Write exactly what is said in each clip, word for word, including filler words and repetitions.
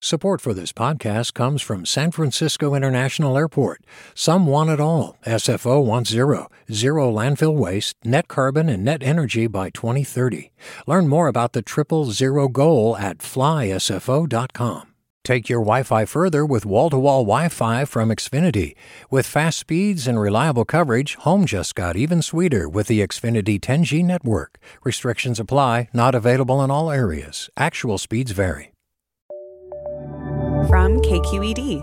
Support for this podcast comes from San Francisco International Airport. Some want it all. S F O wants zero. Zero landfill waste, net carbon, and net energy by twenty thirty. Learn more about the triple zero goal at fly S F O dot com. Take your Wi-Fi further with wall-to-wall Wi-Fi from Xfinity. With fast speeds and reliable coverage, home just got even sweeter with the Xfinity ten G network. Restrictions apply, not available in all areas. Actual speeds vary. From K Q E D.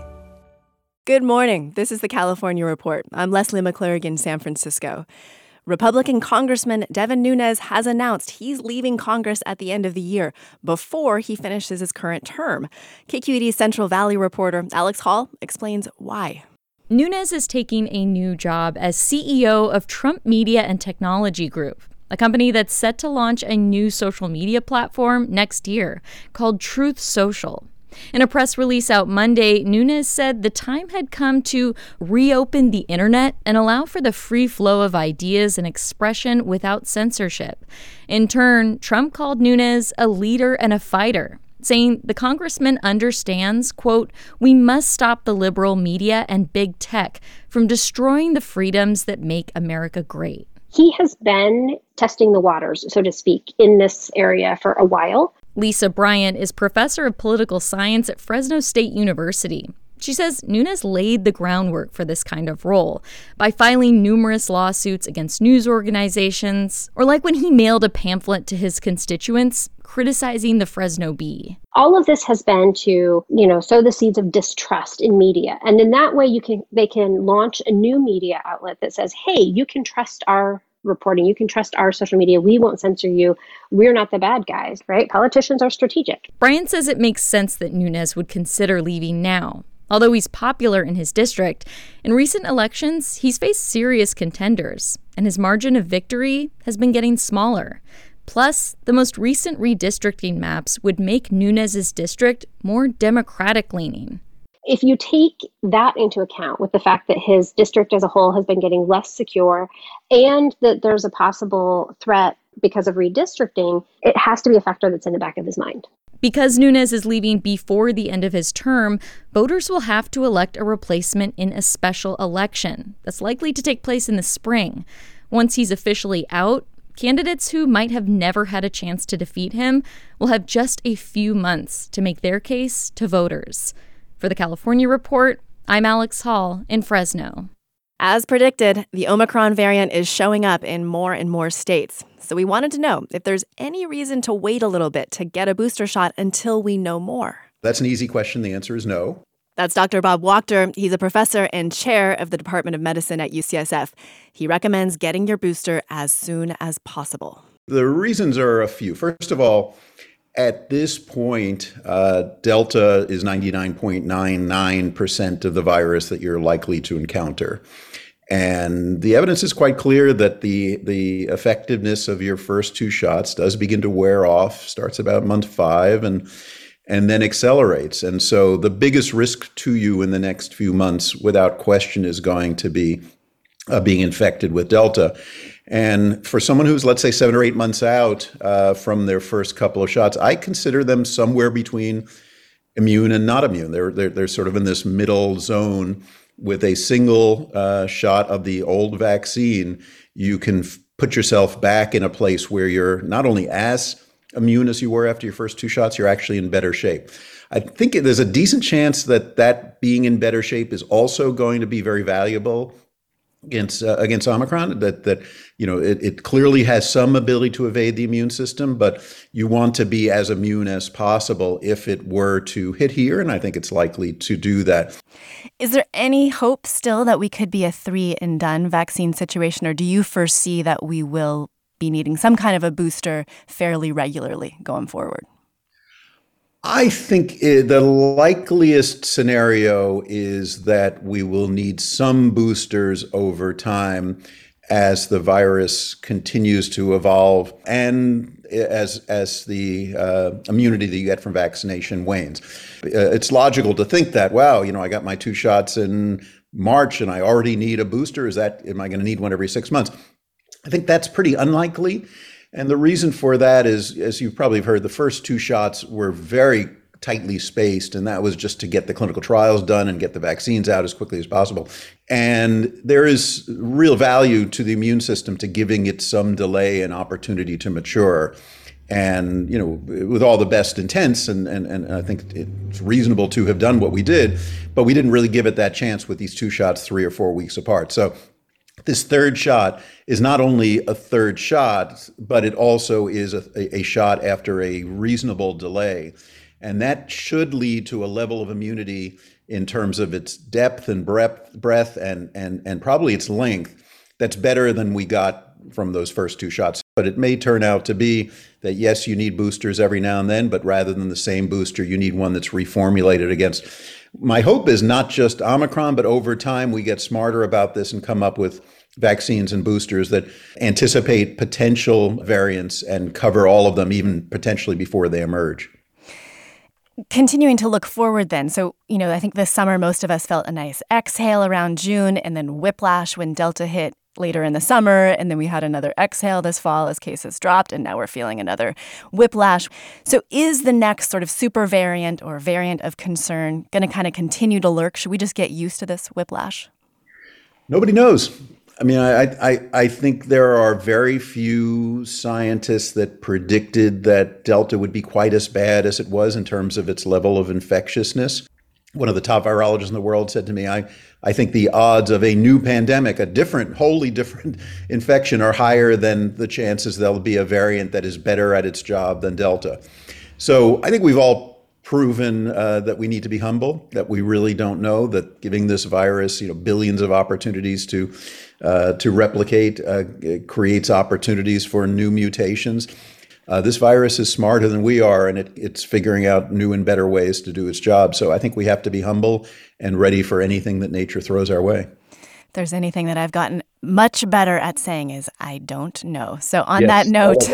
Good morning. This is the California Report. I'm Leslie McClurg in San Francisco. Republican Congressman Devin Nunes has announced he's leaving Congress at the end of the year before he finishes his current term. K Q E D Central Valley reporter Alex Hall explains why. Nunes is taking a new job as C E O of Trump Media and Technology Group, a company that's set to launch a new social media platform next year called Truth Social. In a press release out Monday, Nunes said the time had come to reopen the internet and allow for the free flow of ideas and expression without censorship. In turn, Trump called Nunes a leader and a fighter, saying the congressman understands, quote, "We must stop the liberal media and big tech from destroying the freedoms that make America great." He has been testing the waters, so to speak, in this area for a while. Lisa Bryant is professor of political science at Fresno State University. She says Nunes laid the groundwork for this kind of role by filing numerous lawsuits against news organizations, or like when he mailed a pamphlet to his constituents criticizing the Fresno Bee. All of this has been to, you know, sow the seeds of distrust in media. And in that way, you can they can launch a new media outlet that says, hey, you can trust our reporting. You can trust our social media. We won't censor you. We're not the bad guys, right? Politicians are strategic. Bryant says it makes sense that Nunes would consider leaving now. Although he's popular in his district, in recent elections, he's faced serious contenders, and his margin of victory has been getting smaller. Plus, the most recent redistricting maps would make Nunes' district more Democratic-leaning. If you take that into account with the fact that his district as a whole has been getting less secure and that there's a possible threat because of redistricting, it has to be a factor that's in the back of his mind. Because Nunes is leaving before the end of his term, voters will have to elect a replacement in a special election that's likely to take place in the spring. Once he's officially out, candidates who might have never had a chance to defeat him will have just a few months to make their case to voters. For the California Report, I'm Alex Hall in Fresno. As predicted, the Omicron variant is showing up in more and more states. So we wanted to know if there's any reason to wait a little bit to get a booster shot until we know more. That's an easy question. The answer is no. That's Doctor Bob Wachter. He's a professor and chair of the Department of Medicine at U C S F. He recommends getting your booster as soon as possible. The reasons are a few. First of all, at this point, uh, Delta is ninety-nine point nine nine percent of the virus that you're likely to encounter. And the evidence is quite clear that the the effectiveness of your first two shots does begin to wear off, starts about month five, and and then accelerates. And so the biggest risk to you in the next few months, without question, is going to be uh, being infected with Delta. And for someone who's, let's say, seven or eight months out uh, from their first couple of shots, I consider them somewhere between immune and not immune. They're they're, they're sort of in this middle zone. With a single uh, shot of the old vaccine, you can f- put yourself back in a place where you're not only as immune as you were after your first two shots, you're actually in better shape. I think there's a decent chance that that being in better shape is also going to be very valuable against uh, against Omicron, that that you know it, it clearly has some ability to evade the immune system, but you want to be as immune as possible if it were to hit here, and I think it's likely to do that. Is there any hope still that we could be a three and done vaccine situation, or do you foresee that we will be needing some kind of a booster fairly regularly going forward? I think it, the likeliest scenario is that we will need some boosters over time as the virus continues to evolve and as as the uh, immunity that you get from vaccination wanes. Uh, it's logical to think that, wow, you know, I got my two shots in March and I already need a booster. Is that, am I going to need one every six months? I think that's pretty unlikely. And the reason for that is, as you've probably heard, the first two shots were very tightly spaced, and that was just to get the clinical trials done and get the vaccines out as quickly as possible. And there is real value to the immune system to giving it some delay and opportunity to mature. And, you know, with all the best intents, and, and, and I think it's reasonable to have done what we did, but we didn't really give it that chance with these two shots three or four weeks apart. So this third shot is not only a third shot, but it also is a, a, a shot after a reasonable delay. And that should lead to a level of immunity in terms of its depth and breadth, breadth and, and, and probably its length that's better than we got from those first two shots. But it may turn out to be that, yes, you need boosters every now and then, but rather than the same booster, you need one that's reformulated against. My hope is not just Omicron, but over time we get smarter about this and come up with vaccines and boosters that anticipate potential variants and cover all of them, even potentially before they emerge. Continuing to look forward then. So, you know, I think this summer most of us felt a nice exhale around June and then whiplash when Delta hit later in the summer. And then we had another exhale this fall as cases dropped. And now we're feeling another whiplash. So is the next sort of super variant or variant of concern going to kind of continue to lurk? Should we just get used to this whiplash? Nobody knows. I mean, I, I, I think there are very few scientists that predicted that Delta would be quite as bad as it was in terms of its level of infectiousness. One of the top virologists in the world said to me, I, I think the odds of a new pandemic, a different, wholly different infection, are higher than the chances there'll be a variant that is better at its job than Delta. So I think we've all proven uh, that we need to be humble, that we really don't know, that giving this virus, you know, billions of opportunities to uh, to replicate uh, creates opportunities for new mutations. Uh, this virus is smarter than we are, and it, it's figuring out new and better ways to do its job. So I think we have to be humble and ready for anything that nature throws our way. If there's anything that I've gotten much better at saying is I don't know. So on Yes, that note,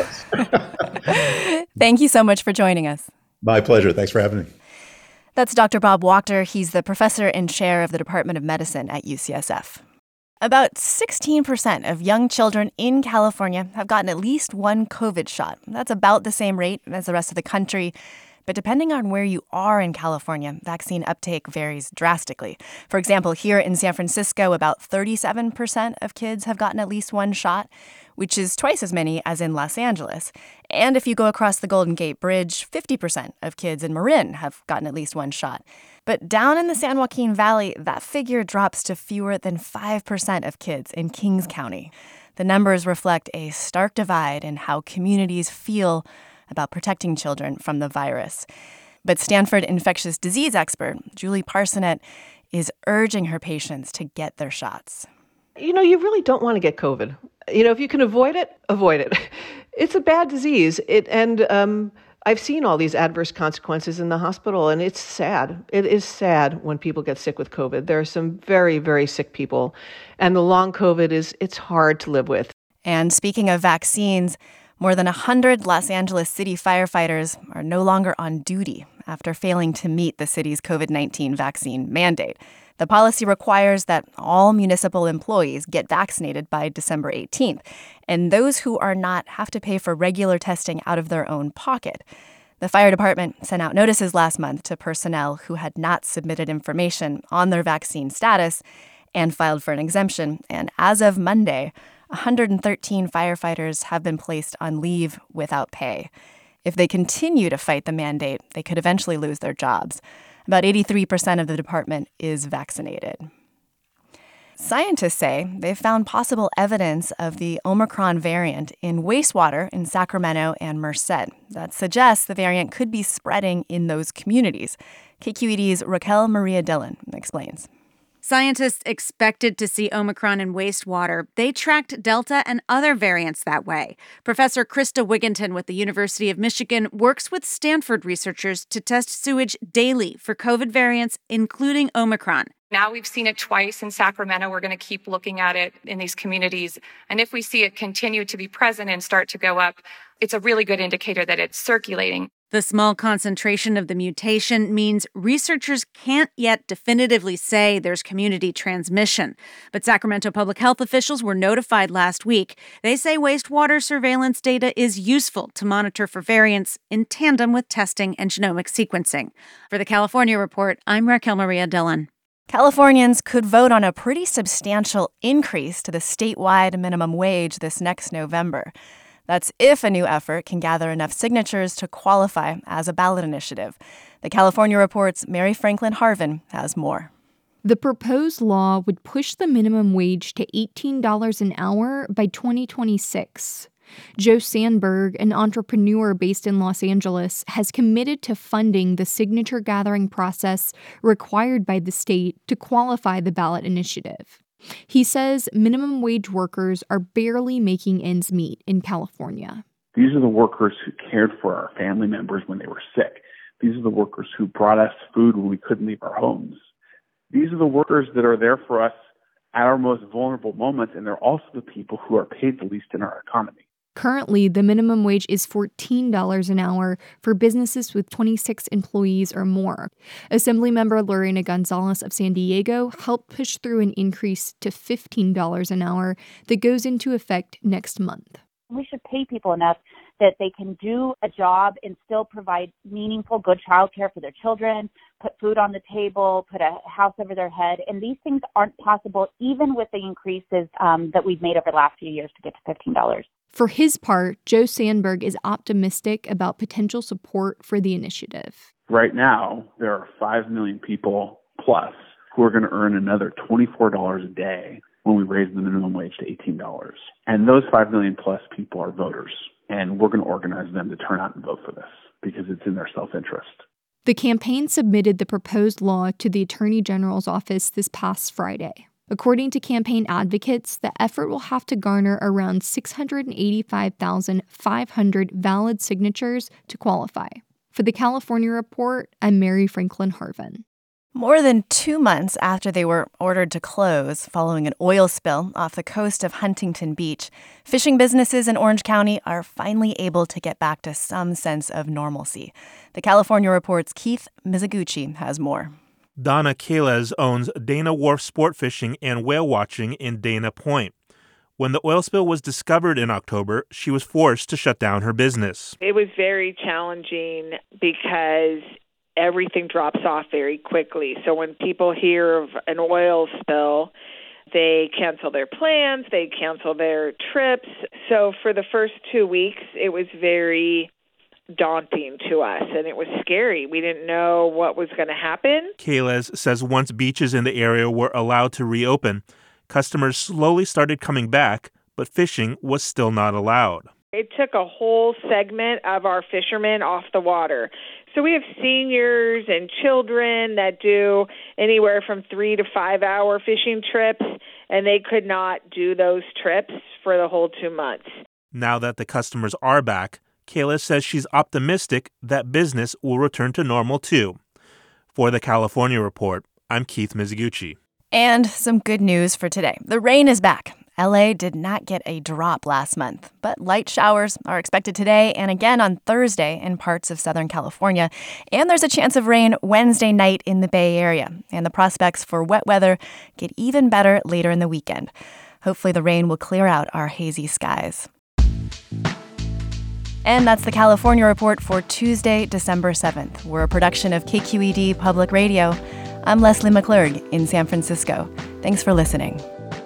thank you so much for joining us. My pleasure. Thanks for having me. That's Doctor Bob Wachter. He's the professor and chair of the Department of Medicine at U C S F. About sixteen percent of young children in California have gotten at least one COVID shot. That's about the same rate as the rest of the country. But depending on where you are in California, vaccine uptake varies drastically. For example, here in San Francisco, about thirty-seven percent of kids have gotten at least one shot, which is twice as many as in Los Angeles. And if you go across the Golden Gate Bridge, fifty percent of kids in Marin have gotten at least one shot. But down in the San Joaquin Valley, that figure drops to fewer than five percent of kids in Kings County. The numbers reflect a stark divide in how communities feel about protecting children from the virus. But Stanford infectious disease expert Julie Parsonet is urging her patients to get their shots. You know, you really don't want to get COVID. You know, if you can avoid it, avoid it. It's a bad disease. It and um, I've seen all these adverse consequences in the hospital, and it's sad. It is sad when people get sick with COVID. There are some very, very sick people, and the long COVID is, it's hard to live with. And speaking of vaccines, more than one hundred Los Angeles city firefighters are no longer on duty after failing to meet the city's COVID nineteen vaccine mandate. The policy requires that all municipal employees get vaccinated by December eighteenth, and those who are not have to pay for regular testing out of their own pocket. The fire department sent out notices last month to personnel who had not submitted information on their vaccine status and filed for an exemption. And as of Monday, one hundred thirteen firefighters have been placed on leave without pay. If they continue to fight the mandate, they could eventually lose their jobs. About eighty-three percent of the department is vaccinated. Scientists say they've found possible evidence of the Omicron variant in wastewater in Sacramento and Merced. That suggests the variant could be spreading in those communities. K Q E D's Raquel Maria Dillon explains. Scientists expected to see Omicron in wastewater. They tracked Delta and other variants that way. Professor Krista Wigginton with the University of Michigan works with Stanford researchers to test sewage daily for COVID variants, including Omicron. Now we've seen it twice in Sacramento. We're going to keep looking at it in these communities. And if we see it continue to be present and start to go up, it's a really good indicator that it's circulating. The small concentration of the mutation means researchers can't yet definitively say there's community transmission. But Sacramento public health officials were notified last week. They say wastewater surveillance data is useful to monitor for variants in tandem with testing and genomic sequencing. For the California Report, I'm Raquel Maria Dillon. Californians could vote on a pretty substantial increase to the statewide minimum wage this next November. That's if a new effort can gather enough signatures to qualify as a ballot initiative. The California Report's Mary Franklin Harvin has more. The proposed law would push the minimum wage to eighteen dollars an hour by twenty twenty-six. Joe Sandberg, an entrepreneur based in Los Angeles, has committed to funding the signature gathering process required by the state to qualify the ballot initiative. He says minimum wage workers are barely making ends meet in California. These are the workers who cared for our family members when they were sick. These are the workers who brought us food when we couldn't leave our homes. These are the workers that are there for us at our most vulnerable moments, and they're also the people who are paid the least in our economy. Currently, the minimum wage is fourteen dollars an hour for businesses with twenty-six employees or more. Assemblymember Lorena Gonzalez of San Diego helped push through an increase to fifteen dollars an hour that goes into effect next month. We should pay people enough that they can do a job and still provide meaningful, good childcare for their children, put food on the table, put a house over their head. And these things aren't possible even with the increases um, that we've made over the last few years to get to fifteen dollars. For his part, Joe Sandberg is optimistic about potential support for the initiative. Right now, there are five million people plus who are going to earn another twenty-four dollars a day when we raise the minimum wage to eighteen dollars. And those five million plus people are voters. And we're going to organize them to turn out and vote for this because it's in their self-interest. The campaign submitted the proposed law to the Attorney General's office this past Friday. According to campaign advocates, the effort will have to garner around six hundred eighty-five thousand five hundred valid signatures to qualify. For the California Report, I'm Mary Franklin Harvin. More than two months after they were ordered to close following an oil spill off the coast of Huntington Beach, fishing businesses in Orange County are finally able to get back to some sense of normalcy. The California Report's Keith Mizuguchi has more. Donna Kales owns Dana Wharf Sport Fishing and Whale Watching in Dana Point. When the oil spill was discovered in October, she was forced to shut down her business. It was very challenging because everything drops off very quickly. So when people hear of an oil spill, they cancel their plans, they cancel their trips. So for the first two weeks, it was very daunting to us, and it was scary. We didn't know what was going to happen. Kales says once beaches in the area were allowed to reopen, customers slowly started coming back, but fishing was still not allowed. It took a whole segment of our fishermen off the water. So we have seniors and children that do anywhere from three to five hour fishing trips, and they could not do those trips for the whole two months. Now that the customers are back, Kayla says she's optimistic that business will return to normal too. For the California Report, I'm Keith Mizuguchi. And some good news for today. The rain is back. L A did not get a drop last month, but light showers are expected today and again on Thursday in parts of Southern California. And there's a chance of rain Wednesday night in the Bay Area. And the prospects for wet weather get even better later in the weekend. Hopefully the rain will clear out our hazy skies. And that's the California Report for Tuesday, December seventh. We're a production of K Q E D Public Radio. I'm Leslie McClurg in San Francisco. Thanks for listening.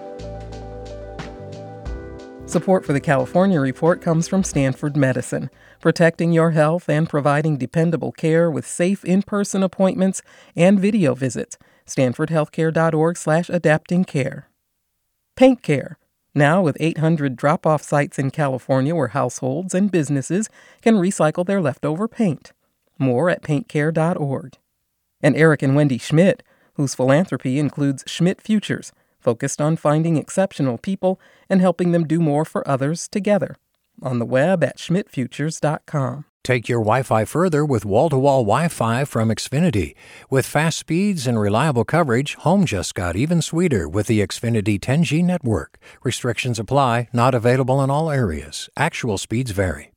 Support for the California Report comes from Stanford Medicine, protecting your health and providing dependable care with safe in-person appointments and video visits. stanfordhealthcare.org slash adapting care. Paint Care, now with eight hundred drop-off sites in California where households and businesses can recycle their leftover paint. More at paint care dot org. And Eric and Wendy Schmidt, whose philanthropy includes Schmidt Futures, focused on finding exceptional people and helping them do more for others together. On the web at schmidt futures dot com. Take your Wi-Fi further with wall-to-wall Wi-Fi from Xfinity. With fast speeds and reliable coverage, home just got even sweeter with the Xfinity ten G network. Restrictions apply, not available in all areas. Actual speeds vary.